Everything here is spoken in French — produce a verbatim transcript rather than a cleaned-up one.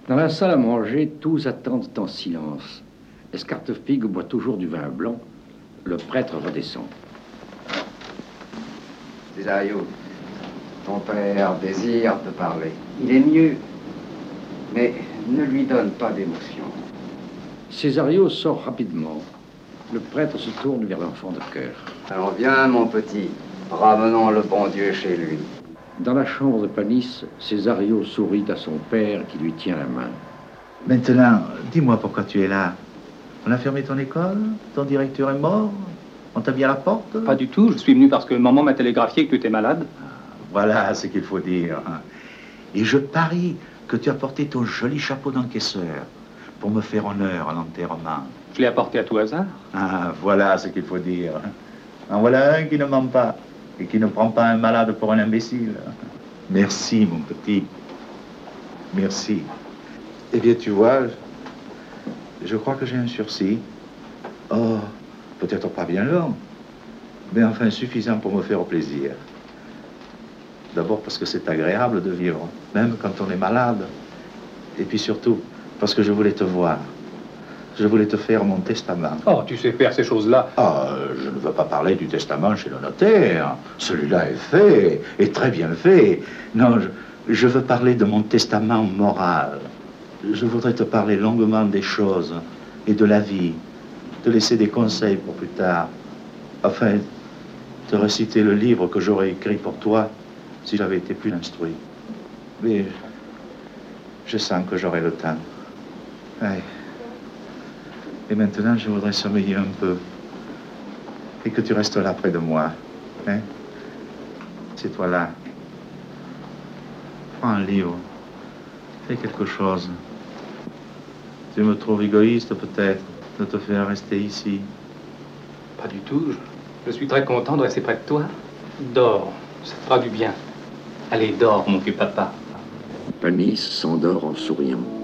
Dans la salle à manger, tous attendent en silence. Escartefigue boit toujours du vin blanc. Le prêtre redescend. Césario, ton père désire te parler. Il est mieux, mais ne lui donne pas d'émotion. Césario sort rapidement. Le prêtre se tourne vers l'enfant de cœur. Alors viens, mon petit, ramenons le bon Dieu chez lui. Dans la chambre de Panis, Césario sourit à son père qui lui tient la main. Maintenant, dis-moi pourquoi tu es là. On a fermé ton école? Ton directeur est mort? On t'a mis à la porte? Pas du tout, je suis venu parce que maman m'a télégraphié que tu étais malade. Voilà ce qu'il faut dire. Et je parie que tu as porté ton joli chapeau d'encaisseur pour me faire honneur à l'enterrement. Je l'ai apporté à tout hasard. Ah, voilà ce qu'il faut dire. En voilà un qui ne ment pas et qui ne prend pas un malade pour un imbécile. Merci, mon petit. Merci. Eh bien, tu vois, je crois que j'ai un sursis. Oh, peut-être pas bien long, mais enfin suffisant pour me faire plaisir. D'abord parce que c'est agréable de vivre, même quand on est malade. Et puis surtout, parce que je voulais te voir. Je voulais te faire mon testament. Oh, tu sais faire ces choses-là. Ah, je ne veux pas parler du testament chez le notaire. Celui-là est fait, et très bien fait. Non, je, je veux parler de mon testament moral. Je voudrais te parler longuement des choses et de la vie. Te laisser des conseils pour plus tard. Enfin, te réciter le livre que j'aurais écrit pour toi si j'avais été plus instruit. Mais je sens que j'aurai le temps. Ouais. Et maintenant, je voudrais sommeiller un peu. Et que tu restes là près de moi. Hein? C'est toi là. Prends un livre. Fais quelque chose. Tu me trouves égoïste, peut-être, de te faire rester ici. Pas du tout. Je, je suis très content de rester près de toi. Dors. Ça te fera du bien. Allez, dors, mon vieux papa. Panis s'endort en souriant.